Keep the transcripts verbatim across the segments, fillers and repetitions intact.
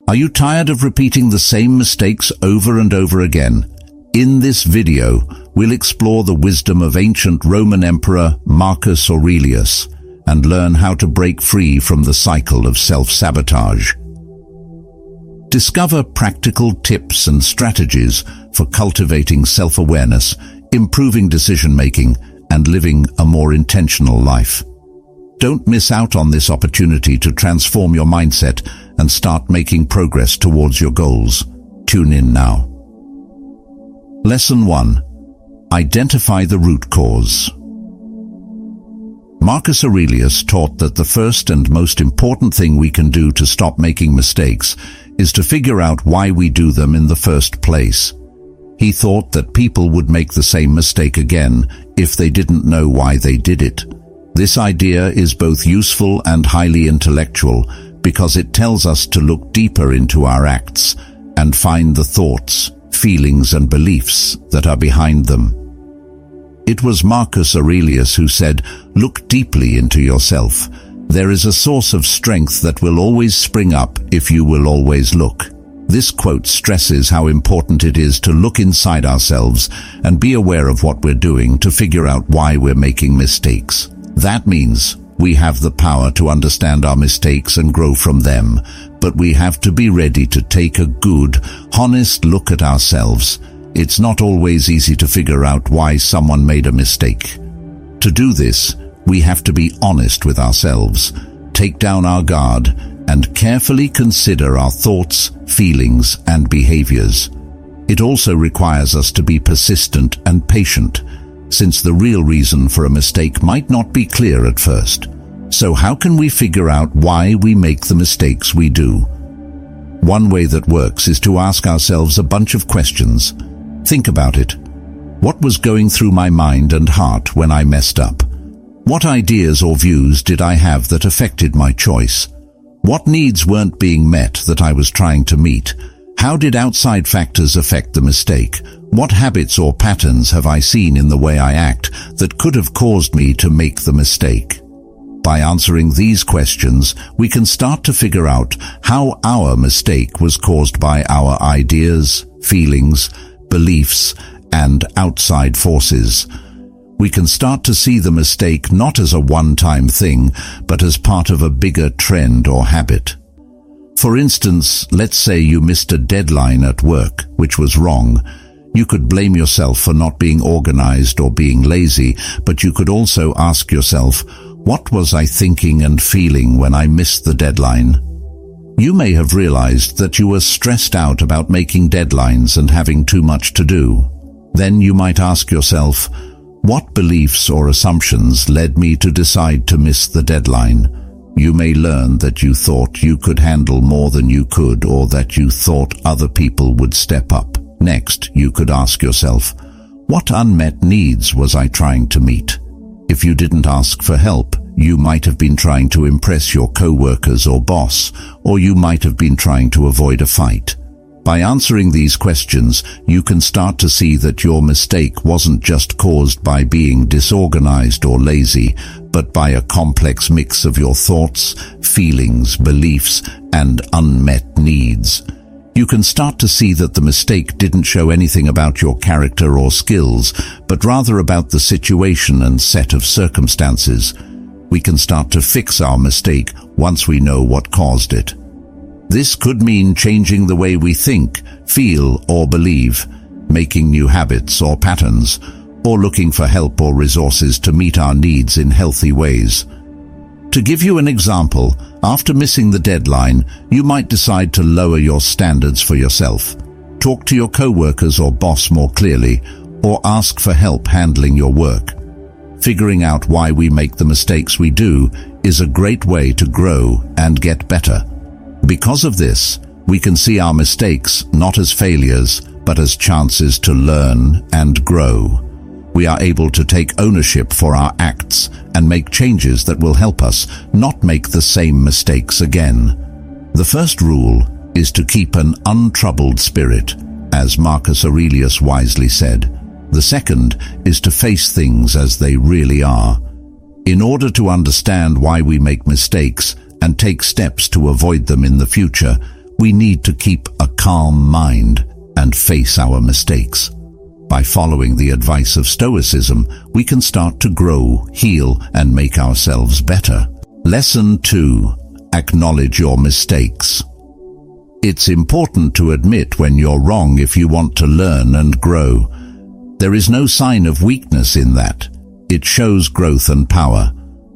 Are you tired of repeating the same mistakes over and over again? In this video, we'll explore the wisdom of ancient Roman Emperor Marcus Aurelius and learn how to break free from the cycle of self-sabotage. Discover practical tips and strategies for cultivating self-awareness, improving decision-making, and living a more intentional life. Don't miss out on this opportunity to transform your mindset and start making progress towards your goals. Tune in now. Lesson one. Identify the root cause. Marcus Aurelius taught that the first and most important thing we can do to stop making mistakes is to figure out why we do them in the first place. He thought that people would make the same mistake again if they didn't know why they did it. This idea is both useful and highly intellectual because it tells us to look deeper into our acts and find the thoughts, feelings, and beliefs that are behind them. It was Marcus Aurelius who said, "Look deeply into yourself. There is a source of strength that will always spring up if you will always look." This quote stresses how important it is to look inside ourselves and be aware of what we're doing to figure out why we're making mistakes. That means we have the power to understand our mistakes and grow from them, but we have to be ready to take a good, honest look at ourselves. It's not always easy to figure out why someone made a mistake. To do this, we have to be honest with ourselves, take down our guard, and carefully consider our thoughts, feelings, and behaviors. It also requires us to be persistent and patient, since the real reason for a mistake might not be clear at first. So how can we figure out why we make the mistakes we do? One way that works is to ask ourselves a bunch of questions. Think about it. What was going through my mind and heart when I messed up? What ideas or views did I have that affected my choice? What needs weren't being met that I was trying to meet? How did outside factors affect the mistake? What habits or patterns have I seen in the way I act that could have caused me to make the mistake? By answering these questions, we can start to figure out how our mistake was caused by our ideas, feelings, beliefs, and outside forces. We can start to see the mistake not as a one-time thing, but as part of a bigger trend or habit. For instance, let's say you missed a deadline at work, which was wrong. You could blame yourself for not being organized or being lazy, but you could also ask yourself, what was I thinking and feeling when I missed the deadline? You may have realized that you were stressed out about making deadlines and having too much to do. Then you might ask yourself, what beliefs or assumptions led me to decide to miss the deadline? You may learn that you thought you could handle more than you could, or that you thought other people would step up. Next, you could ask yourself, what unmet needs was I trying to meet? If you didn't ask for help, you might have been trying to impress your co-workers or boss, or you might have been trying to avoid a fight. By answering these questions, you can start to see that your mistake wasn't just caused by being disorganized or lazy, but by a complex mix of your thoughts, feelings, beliefs, and unmet needs. You can start to see that the mistake didn't show anything about your character or skills, but rather about the situation and set of circumstances. We can start to fix our mistake once we know what caused it. This could mean changing the way we think, feel, or believe, making new habits or patterns, or looking for help or resources to meet our needs in healthy ways. To give you an example, after missing the deadline, you might decide to lower your standards for yourself, talk to your co-workers or boss more clearly, or ask for help handling your work. Figuring out why we make the mistakes we do is a great way to grow and get better. Because of this, we can see our mistakes not as failures, but as chances to learn and grow. We are able to take ownership for our acts and make changes that will help us not make the same mistakes again. The first rule is to keep an untroubled spirit, as Marcus Aurelius wisely said. The second is to face things as they really are. In order to understand why we make mistakes and take steps to avoid them in the future, we need to keep a calm mind and face our mistakes. By following the advice of Stoicism, we can start to grow, heal, and make ourselves better. Lesson two. Acknowledge your mistakes. It's important to admit when you're wrong if you want to learn and grow. There is no sign of weakness in that. It shows growth and power.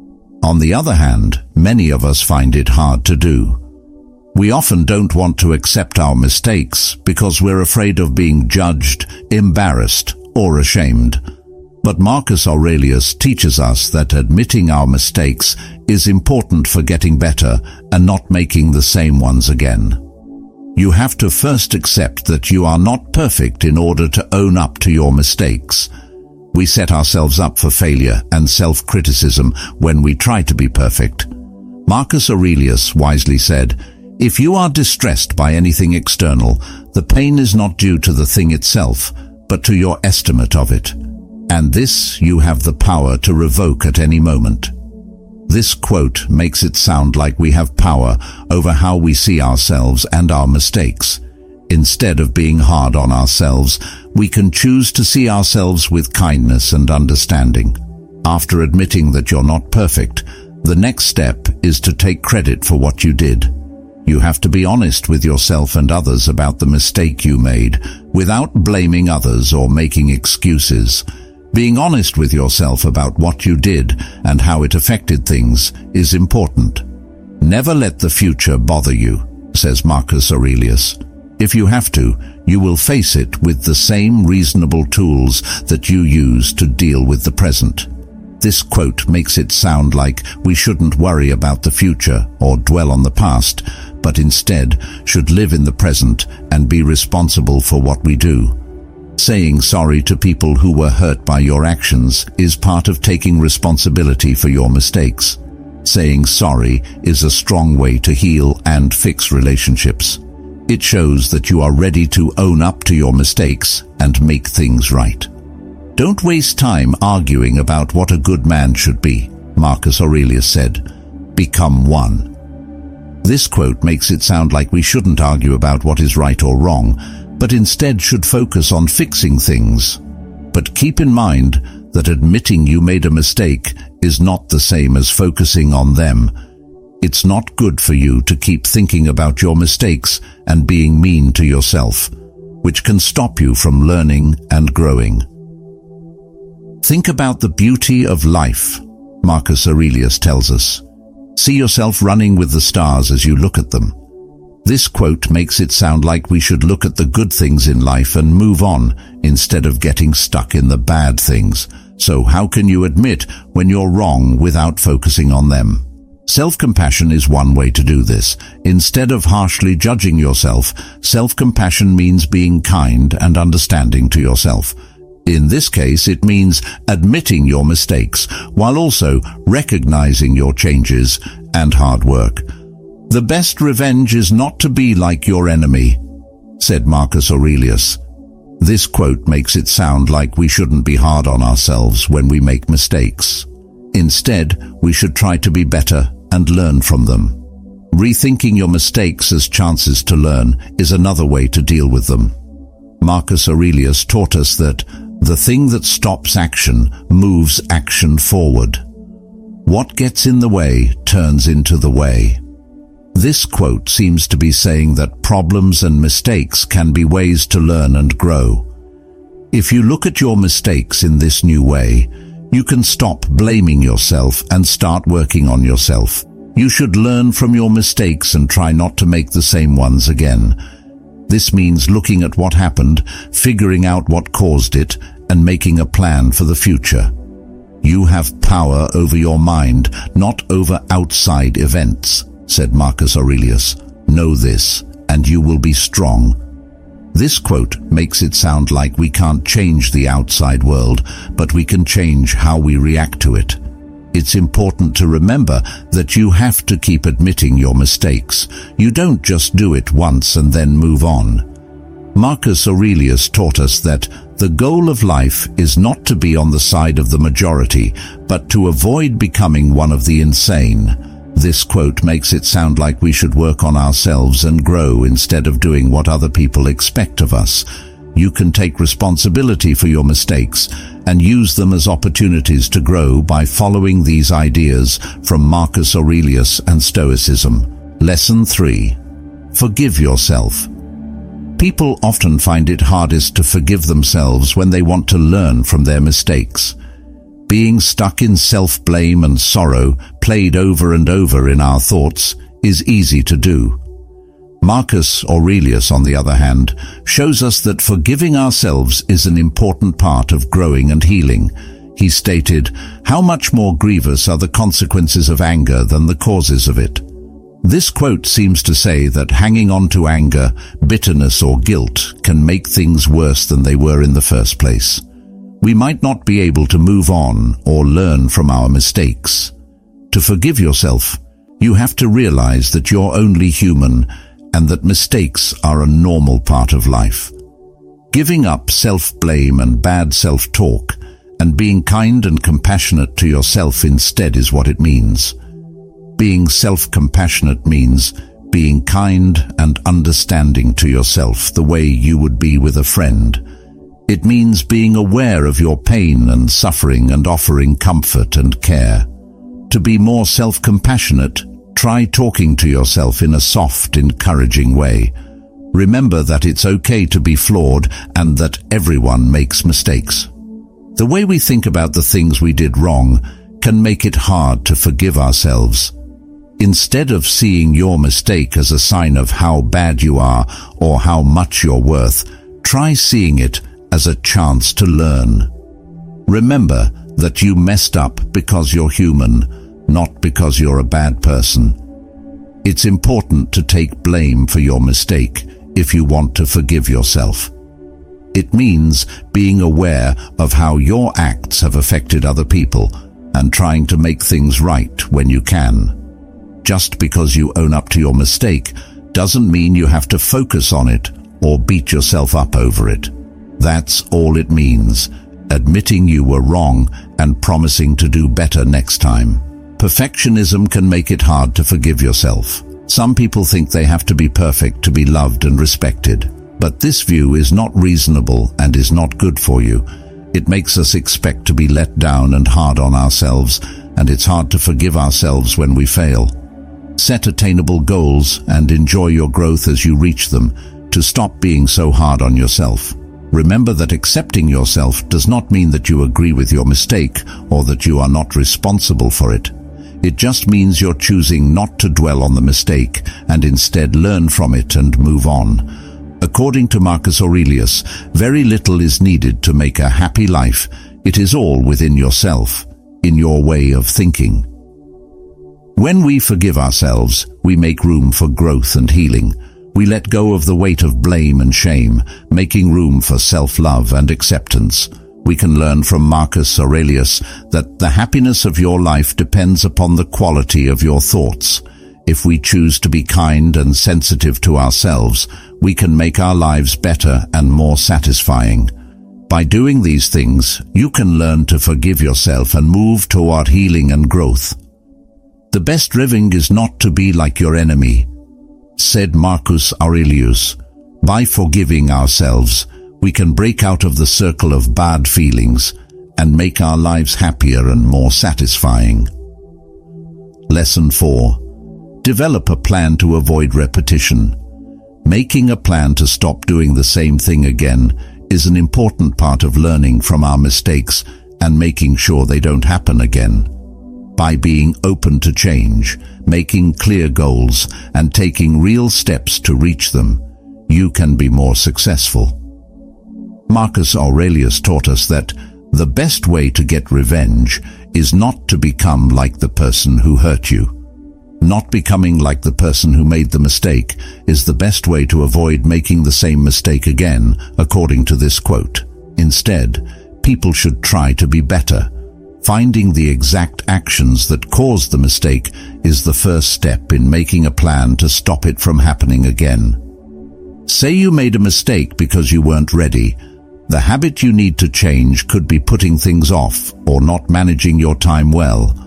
On the other hand, many of us find it hard to do. We often don't want to accept our mistakes because we're afraid of being judged, embarrassed, or ashamed. But Marcus Aurelius teaches us that admitting our mistakes is important for getting better and not making the same ones again. You have to first accept that you are not perfect in order to own up to your mistakes. We set ourselves up for failure and self-criticism when we try to be perfect. Marcus Aurelius wisely said, "If you are distressed by anything external, the pain is not due to the thing itself, but to your estimate of it. And this you have the power to revoke at any moment." This quote makes it sound like we have power over how we see ourselves and our mistakes. Instead of being hard on ourselves, we can choose to see ourselves with kindness and understanding. After admitting that you're not perfect, the next step is to take credit for what you did. You have to be honest with yourself and others about the mistake you made, without blaming others or making excuses. Being honest with yourself about what you did and how it affected things is important. Never let the future bother you, says Marcus Aurelius. If you have to, you will face it with the same reasonable tools that you use to deal with the present. This quote makes it sound like we shouldn't worry about the future or dwell on the past, but instead should live in the present and be responsible for what we do. Saying sorry to people who were hurt by your actions is part of taking responsibility for your mistakes. Saying sorry is a strong way to heal and fix relationships. It shows that you are ready to own up to your mistakes and make things right. Don't waste time arguing about what a good man should be, Marcus Aurelius said. Become one. This quote makes it sound like we shouldn't argue about what is right or wrong, but instead should focus on fixing things. But keep in mind that admitting you made a mistake is not the same as focusing on them. It's not good for you to keep thinking about your mistakes and being mean to yourself, which can stop you from learning and growing. Think about the beauty of life, Marcus Aurelius tells us. See yourself running with the stars as you look at them. This quote makes it sound like we should look at the good things in life and move on instead of getting stuck in the bad things. So how can you admit when you're wrong without focusing on them? Self-compassion is one way to do this. Instead of harshly judging yourself, self-compassion means being kind and understanding to yourself. In this case, it means admitting your mistakes while also recognizing your changes and hard work. The best revenge is not to be like your enemy, said Marcus Aurelius. This quote makes it sound like we shouldn't be hard on ourselves when we make mistakes. Instead, we should try to be better and learn from them. Rethinking your mistakes as chances to learn is another way to deal with them. Marcus Aurelius taught us that the thing that stops action moves action forward. What gets in the way turns into the way. This quote seems to be saying that problems and mistakes can be ways to learn and grow. If you look at your mistakes in this new way, you can stop blaming yourself and start working on yourself. You should learn from your mistakes and try not to make the same ones again. This means looking at what happened, figuring out what caused it, and making a plan for the future. You have power over your mind, not over outside events, said Marcus Aurelius. Know this, and you will be strong. This quote makes it sound like we can't change the outside world, but we can change how we react to it. It's important to remember that you have to keep admitting your mistakes. You don't just do it once and then move on. Marcus Aurelius taught us that the goal of life is not to be on the side of the majority, but to avoid becoming one of the insane. This quote makes it sound like we should work on ourselves and grow instead of doing what other people expect of us. You can take responsibility for your mistakes and use them as opportunities to grow by following these ideas from Marcus Aurelius and Stoicism. Lesson three. Forgive yourself. People often find it hardest to forgive themselves when they want to learn from their mistakes. Being stuck in self-blame and sorrow, played over and over in our thoughts, is easy to do. Marcus Aurelius, on the other hand, shows us that forgiving ourselves is an important part of growing and healing. He stated, "How much more grievous are the consequences of anger than the causes of it?" This quote seems to say that hanging on to anger, bitterness or guilt can make things worse than they were in the first place. We might not be able to move on or learn from our mistakes. To forgive yourself, you have to realize that you're only human and that mistakes are a normal part of life. Giving up self-blame and bad self-talk and being kind and compassionate to yourself instead is what it means. Being self-compassionate means being kind and understanding to yourself the way you would be with a friend. It means being aware of your pain and suffering and offering comfort and care. To be more self-compassionate, try talking to yourself in a soft, encouraging way. Remember that it's okay to be flawed and that everyone makes mistakes. The way we think about the things we did wrong can make it hard to forgive ourselves. Instead of seeing your mistake as a sign of how bad you are or how much you're worth, try seeing it as a chance to learn. Remember that you messed up because you're human, not because you're a bad person. It's important to take blame for your mistake if you want to forgive yourself. It means being aware of how your acts have affected other people and trying to make things right when you can. Just because you own up to your mistake doesn't mean you have to focus on it or beat yourself up over it. That's all it means, admitting you were wrong and promising to do better next time. Perfectionism can make it hard to forgive yourself. Some people think they have to be perfect to be loved and respected, but this view is not reasonable and is not good for you. It makes us expect to be let down and hard on ourselves, and it's hard to forgive ourselves when we fail. Set attainable goals and enjoy your growth as you reach them, to stop being so hard on yourself. Remember that accepting yourself does not mean that you agree with your mistake or that you are not responsible for it. It just means you're choosing not to dwell on the mistake and instead learn from it and move on. According to Marcus Aurelius, very little is needed to make a happy life. It is all within yourself, in your way of thinking. When we forgive ourselves, we make room for growth and healing. We let go of the weight of blame and shame, making room for self-love and acceptance. We can learn from Marcus Aurelius that the happiness of your life depends upon the quality of your thoughts. If we choose to be kind and sensitive to ourselves, we can make our lives better and more satisfying. By doing these things, you can learn to forgive yourself and move toward healing and growth. The best living is not to be like your enemy, said Marcus Aurelius. By forgiving ourselves, we can break out of the circle of bad feelings and make our lives happier and more satisfying. Lesson four. Develop a plan to avoid repetition. Making a plan to stop doing the same thing again is an important part of learning from our mistakes and making sure they don't happen again. By being open to change, making clear goals, and taking real steps to reach them, you can be more successful. Marcus Aurelius taught us that the best way to get revenge is not to become like the person who hurt you. Not becoming like the person who made the mistake is the best way to avoid making the same mistake again, according to this quote. Instead, people should try to be better. Finding the exact actions that caused the mistake is the first step in making a plan to stop it from happening again. Say you made a mistake because you weren't ready. The habit you need to change could be putting things off or not managing your time well.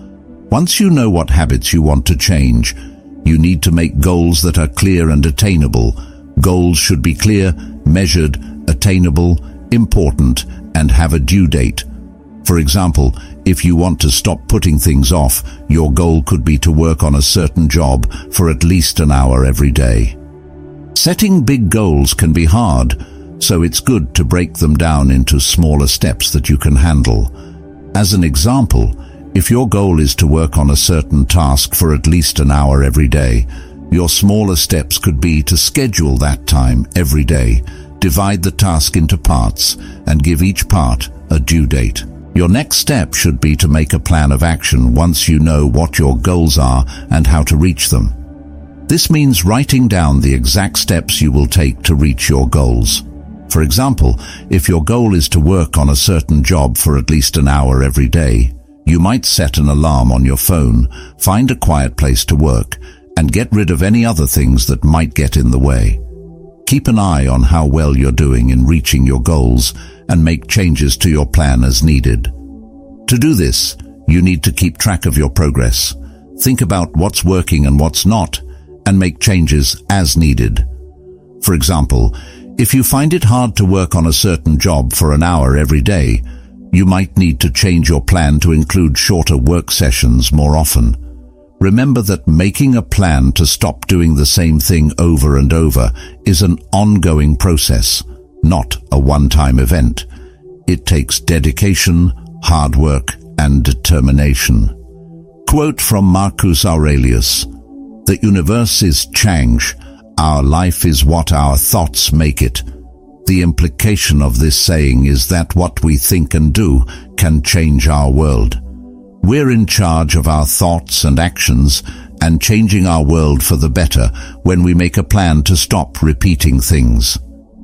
Once you know what habits you want to change, you need to make goals that are clear and attainable. Goals should be clear, measured, attainable, important, and have a due date. For example, if you want to stop putting things off, your goal could be to work on a certain job for at least an hour every day. Setting big goals can be hard, so it's good to break them down into smaller steps that you can handle. As an example, if your goal is to work on a certain task for at least an hour every day, your smaller steps could be to schedule that time every day, divide the task into parts, and give each part a due date. Your next step should be to make a plan of action once you know what your goals are and how to reach them. This means writing down the exact steps you will take to reach your goals. For example, if your goal is to work on a certain job for at least an hour every day, you might set an alarm on your phone, find a quiet place to work, and get rid of any other things that might get in the way. Keep an eye on how well you're doing in reaching your goals and make changes to your plan as needed. To do this, you need to keep track of your progress. Think about what's working and what's not, and make changes as needed. For example, if you find it hard to work on a certain job for an hour every day, you might need to change your plan to include shorter work sessions more often. Remember that making a plan to stop doing the same thing over and over is an ongoing process, not a one-time event. It takes dedication, hard work, and determination. Quote from Marcus Aurelius: "The universe is change. Our life is what our thoughts make it." The implication of this saying is that what we think and do can change our world. We're in charge of our thoughts and actions and changing our world for the better when we make a plan to stop repeating things.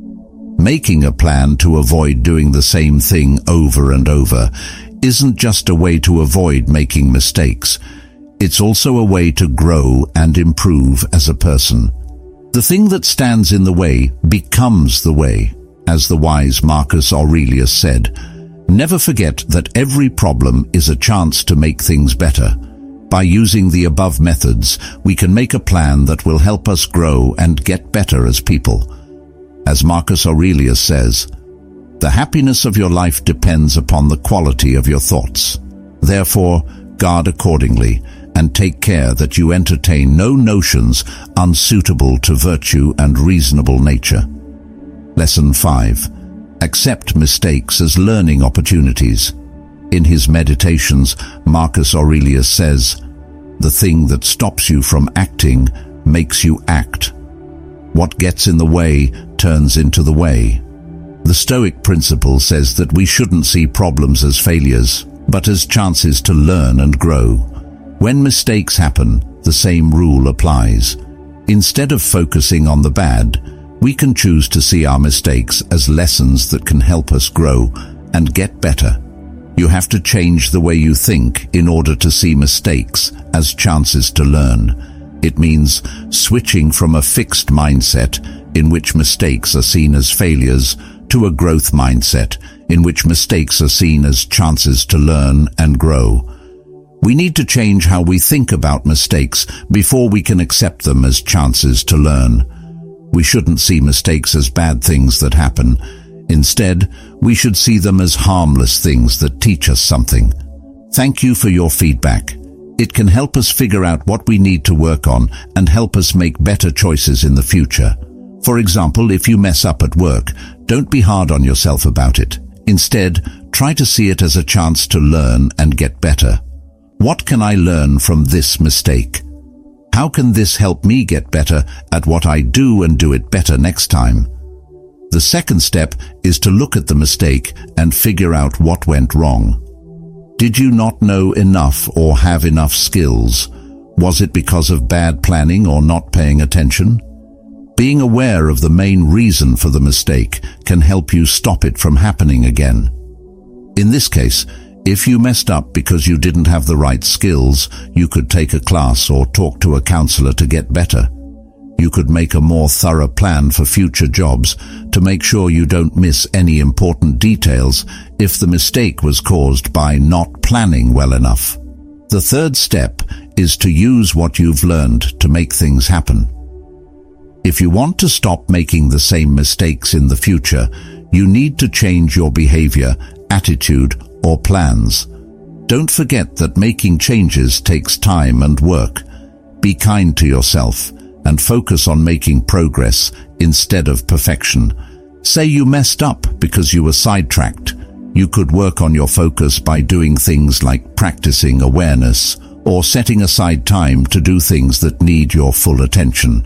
Making a plan to avoid doing the same thing over and over isn't just a way to avoid making mistakes. It's also a way to grow and improve as a person. The thing that stands in the way becomes the way, as the wise Marcus Aurelius said. Never forget that every problem is a chance to make things better. By using the above methods, we can make a plan that will help us grow and get better as people. As Marcus Aurelius says, "The happiness of your life depends upon the quality of your thoughts. Therefore, guard accordingly, and take care that you entertain no notions unsuitable to virtue and reasonable nature." Lesson five. Accept mistakes as learning opportunities. In his Meditations, Marcus Aurelius says, "The thing that stops you from acting makes you act. What gets in the way turns into the way." The Stoic principle says that we shouldn't see problems as failures, but as chances to learn and grow. When mistakes happen, the same rule applies. Instead of focusing on the bad, we can choose to see our mistakes as lessons that can help us grow and get better. You have to change the way you think in order to see mistakes as chances to learn. It means switching from a fixed mindset in which mistakes are seen as failures to a growth mindset in which mistakes are seen as chances to learn and grow. We need to change how we think about mistakes before we can accept them as chances to learn. We shouldn't see mistakes as bad things that happen. Instead, we should see them as harmless things that teach us something. Thank you for your feedback. It can help us figure out what we need to work on and help us make better choices in the future. For example, if you mess up at work, don't be hard on yourself about it. Instead, try to see it as a chance to learn and get better. What can I learn from this mistake? How can this help me get better at what I do and do it better next time? The second step is to look at the mistake and figure out what went wrong. Did you not know enough or have enough skills? Was it because of bad planning or not paying attention? Being aware of the main reason for the mistake can help you stop it from happening again. In this case, if you messed up because you didn't have the right skills, you could take a class or talk to a counselor to get better. You could make a more thorough plan for future jobs to make sure you don't miss any important details if the mistake was caused by not planning well enough. The third step is to use what you've learned to make things happen. If you want to stop making the same mistakes in the future, you need to change your behavior, attitude, or plans. Don't forget that making changes takes time and work. Be kind to yourself and focus on making progress instead of perfection. Say you messed up because you were sidetracked. You could work on your focus by doing things like practicing awareness or setting aside time to do things that need your full attention.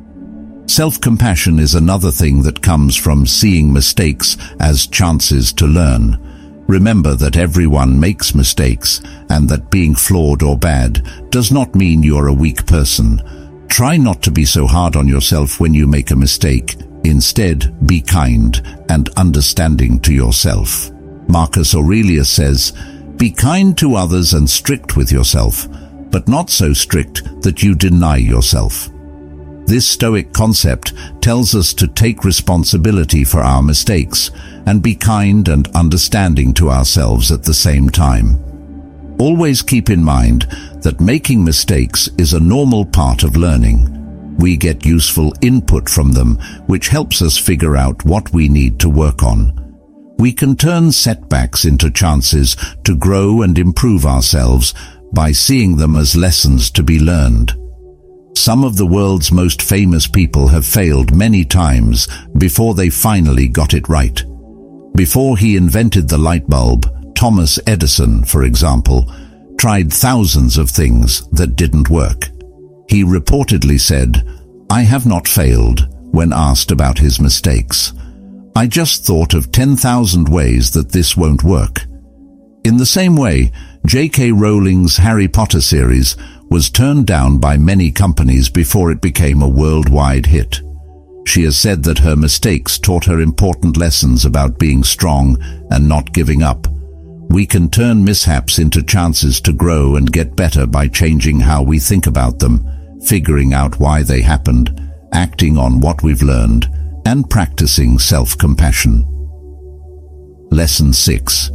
Self-compassion is another thing that comes from seeing mistakes as chances to learn. Remember that everyone makes mistakes, and that being flawed or bad does not mean you're a weak person. Try not to be so hard on yourself when you make a mistake. Instead, be kind and understanding to yourself. Marcus Aurelius says, "Be kind to others and strict with yourself, but not so strict that you deny yourself." This Stoic concept tells us to take responsibility for our mistakes and be kind and understanding to ourselves at the same time. Always keep in mind that making mistakes is a normal part of learning. We get useful input from them, which helps us figure out what we need to work on. We can turn setbacks into chances to grow and improve ourselves by seeing them as lessons to be learned. Some of the world's most famous people have failed many times before they finally got it right. Before he invented the light bulb, Thomas Edison, for example, tried thousands of things that didn't work. He reportedly said, "I have not failed," when asked about his mistakes. "I just thought of ten thousand ways that this won't work." In the same way, J K Rowling's Harry Potter series was turned down by many companies before it became a worldwide hit. She has said that her mistakes taught her important lessons about being strong and not giving up. We can turn mishaps into chances to grow and get better by changing how we think about them, figuring out why they happened, acting on what we've learned, and practicing self-compassion. Lesson six.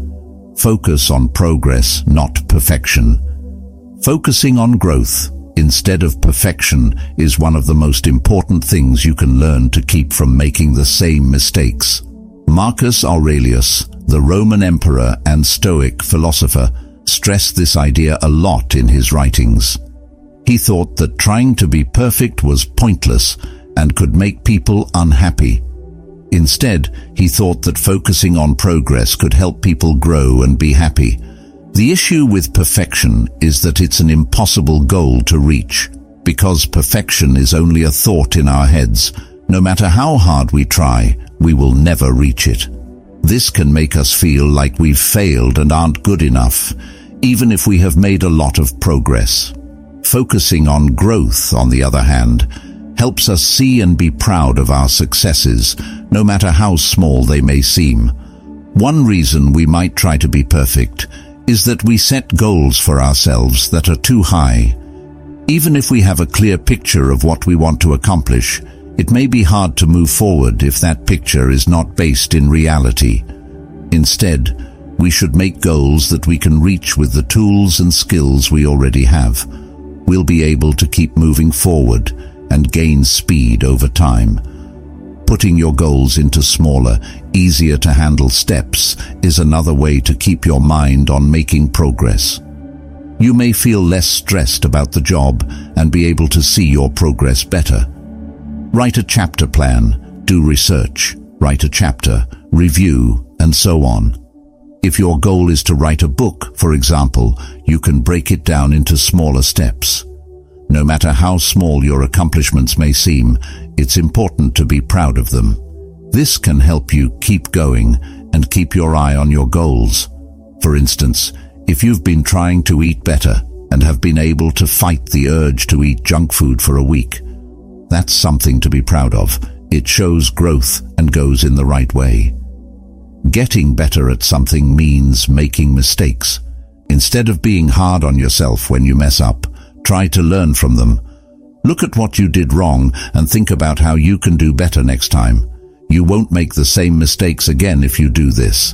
Focus on progress, not perfection. Focusing on growth instead of perfection is one of the most important things you can learn to keep from making the same mistakes. Marcus Aurelius, the Roman emperor and Stoic philosopher, stressed this idea a lot in his writings. He thought that trying to be perfect was pointless and could make people unhappy. Instead, he thought that focusing on progress could help people grow and be happy. The issue with perfection is that it's an impossible goal to reach, because perfection is only a thought in our heads. No matter how hard we try, we will never reach it. This can make us feel like we've failed and aren't good enough, even if we have made a lot of progress. Focusing on growth, on the other hand, helps us see and be proud of our successes, no matter how small they may seem. One reason we might try to be perfect is that we set goals for ourselves that are too high. Even if we have a clear picture of what we want to accomplish, it may be hard to move forward if that picture is not based in reality. Instead, we should make goals that we can reach with the tools and skills we already have. We'll be able to keep moving forward and gain speed over time. Putting your goals into smaller, easier-to-handle steps is another way to keep your mind on making progress. You may feel less stressed about the job and be able to see your progress better. Write a chapter plan, do research, write a chapter, review, and so on. If your goal is to write a book, for example, you can break it down into smaller steps. No matter how small your accomplishments may seem, it's important to be proud of them. This can help you keep going and keep your eye on your goals. For instance, if you've been trying to eat better and have been able to fight the urge to eat junk food for a week, that's something to be proud of. It shows growth and goes in the right way. Getting better at something means making mistakes. Instead of being hard on yourself when you mess up, try to learn from them. Look at what you did wrong and think about how you can do better next time. You won't make the same mistakes again if you do this.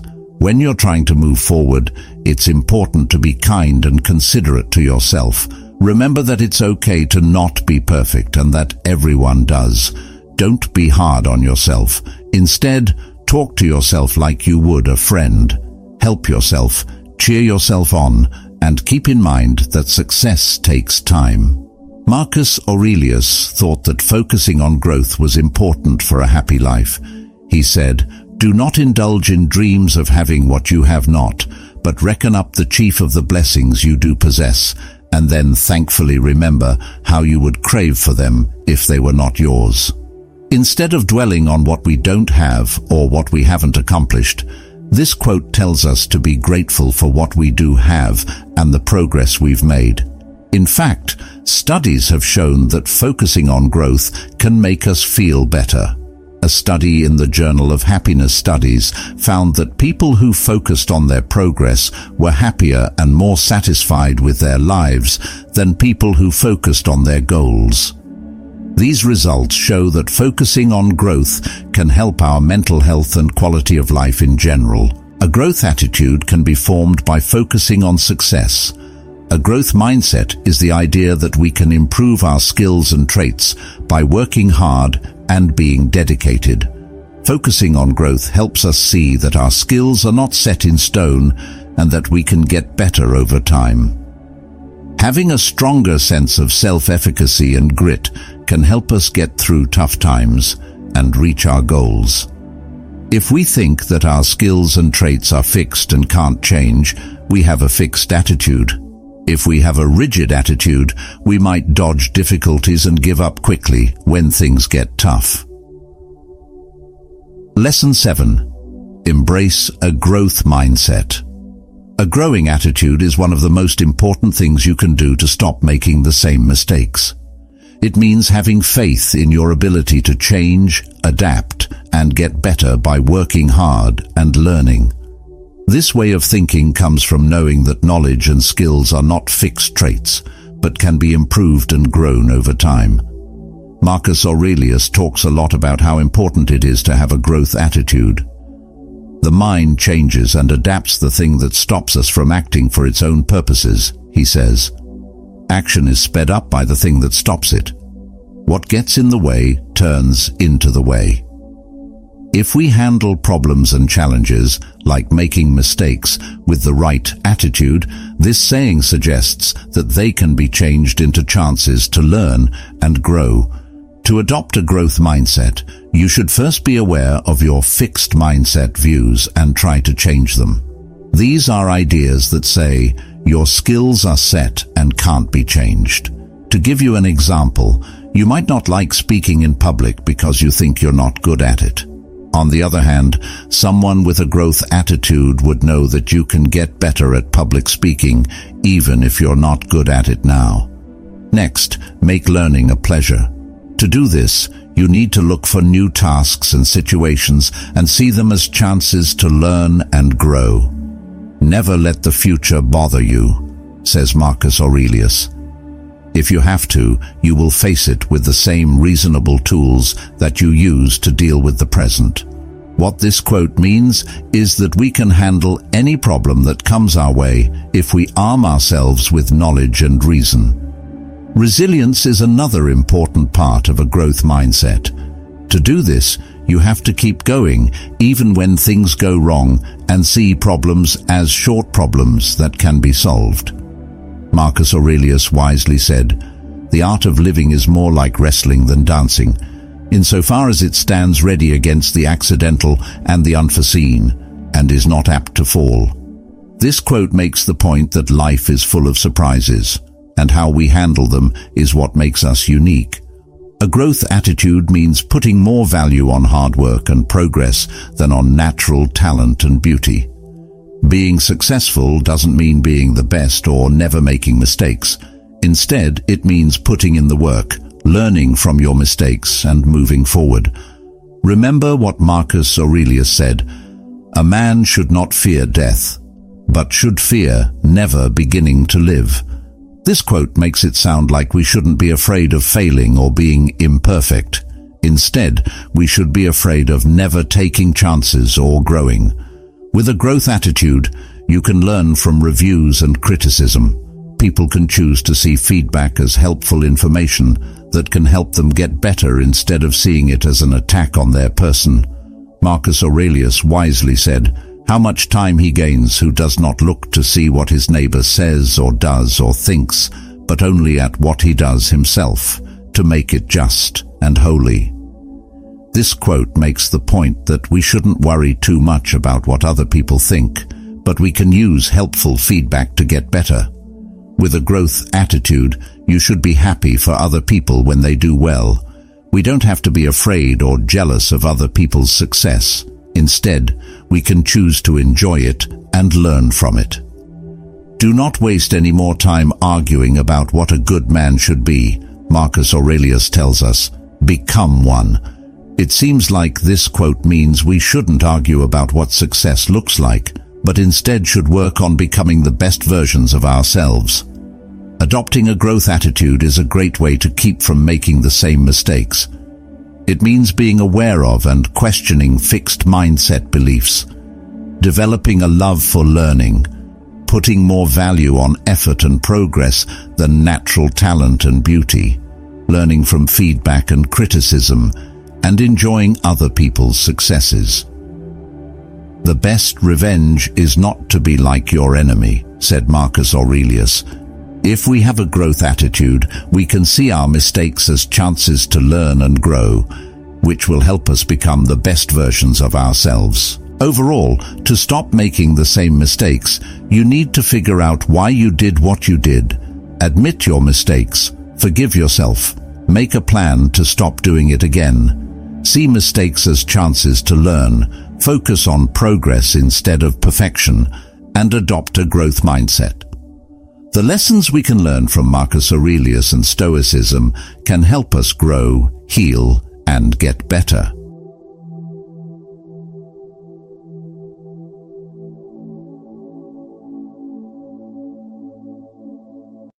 When you're trying to move forward, it's important to be kind and considerate to yourself. Remember that it's okay to not be perfect and that everyone does. Don't be hard on yourself. Instead, talk to yourself like you would a friend. Help yourself, cheer yourself on, and keep in mind that success takes time. Marcus Aurelius thought that focusing on growth was important for a happy life. He said, "Do not indulge in dreams of having what you have not, but reckon up the chief of the blessings you do possess, and then thankfully remember how you would crave for them if they were not yours." Instead of dwelling on what we don't have or what we haven't accomplished, this quote tells us to be grateful for what we do have and the progress we've made. In fact, studies have shown that focusing on growth can make us feel better. A study in the Journal of Happiness Studies found that people who focused on their progress were happier and more satisfied with their lives than people who focused on their goals. These results show that focusing on growth can help our mental health and quality of life in general. A growth attitude can be formed by focusing on success. A growth mindset is the idea that we can improve our skills and traits by working hard and being dedicated. Focusing on growth helps us see that our skills are not set in stone and that we can get better over time. Having a stronger sense of self-efficacy and grit can help us get through tough times and reach our goals. If we think that our skills and traits are fixed and can't change, we have a fixed attitude. If we have a rigid attitude, we might dodge difficulties and give up quickly when things get tough. Lesson seven. Embrace a growth mindset. A growing attitude is one of the most important things you can do to stop making the same mistakes. It means having faith in your ability to change, adapt, and get better by working hard and learning. This way of thinking comes from knowing that knowledge and skills are not fixed traits, but can be improved and grown over time. Marcus Aurelius talks a lot about how important it is to have a growth attitude. The mind changes and adapts the thing that stops us from acting for its own purposes, he says. Action is sped up by the thing that stops it. What gets in the way turns into the way. If we handle problems and challenges, like making mistakes, with the right attitude, this saying suggests that they can be changed into chances to learn and grow. To adopt a growth mindset, you should first be aware of your fixed mindset views and try to change them. These are ideas that say, your skills are set and can't be changed. To give you an example, you might not like speaking in public because you think you're not good at it. On the other hand, someone with a growth attitude would know that you can get better at public speaking, even if you're not good at it now. Next, make learning a pleasure. To do this, you need to look for new tasks and situations and see them as chances to learn and grow. Never let the future bother you, says Marcus Aurelius. If you have to, you will face it with the same reasonable tools that you use to deal with the present. What this quote means is that we can handle any problem that comes our way if we arm ourselves with knowledge and reason. Resilience is another important part of a growth mindset. To do this, you have to keep going, even when things go wrong, and see problems as short problems that can be solved. Marcus Aurelius wisely said, "The art of living is more like wrestling than dancing, insofar as it stands ready against the accidental and the unforeseen, and is not apt to fall." This quote makes the point that life is full of surprises, and how we handle them is what makes us unique. A growth attitude means putting more value on hard work and progress than on natural talent and beauty. Being successful doesn't mean being the best or never making mistakes. Instead, it means putting in the work, learning from your mistakes, and moving forward. Remember what Marcus Aurelius said, "A man should not fear death, but should fear never beginning to live." This quote makes it sound like we shouldn't be afraid of failing or being imperfect. Instead, we should be afraid of never taking chances or growing. With a growth attitude, you can learn from reviews and criticism. People can choose to see feedback as helpful information that can help them get better instead of seeing it as an attack on their person. Marcus Aurelius wisely said, "How much time he gains who does not look to see what his neighbor says or does or thinks, but only at what he does himself, to make it just and holy." This quote makes the point that we shouldn't worry too much about what other people think, but we can use helpful feedback to get better. With a growth attitude, you should be happy for other people when they do well. We don't have to be afraid or jealous of other people's success. Instead, we can choose to enjoy it and learn from it. Do not waste any more time arguing about what a good man should be. Marcus Aurelius tells us, "Become one." It seems like this quote means we shouldn't argue about what success looks like, but instead should work on becoming the best versions of ourselves. Adopting a growth attitude is a great way to keep from making the same mistakes. It means being aware of and questioning fixed mindset beliefs, developing a love for learning, putting more value on effort and progress than natural talent and beauty, learning from feedback and criticism, and enjoying other people's successes. "The best revenge is not to be like your enemy," said Marcus Aurelius. If we have a growth attitude, we can see our mistakes as chances to learn and grow, which will help us become the best versions of ourselves. Overall, to stop making the same mistakes, you need to figure out why you did what you did. Admit your mistakes, forgive yourself, make a plan to stop doing it again. See mistakes as chances to learn, focus on progress instead of perfection, and adopt a growth mindset. The lessons we can learn from Marcus Aurelius and Stoicism can help us grow, heal, and get better.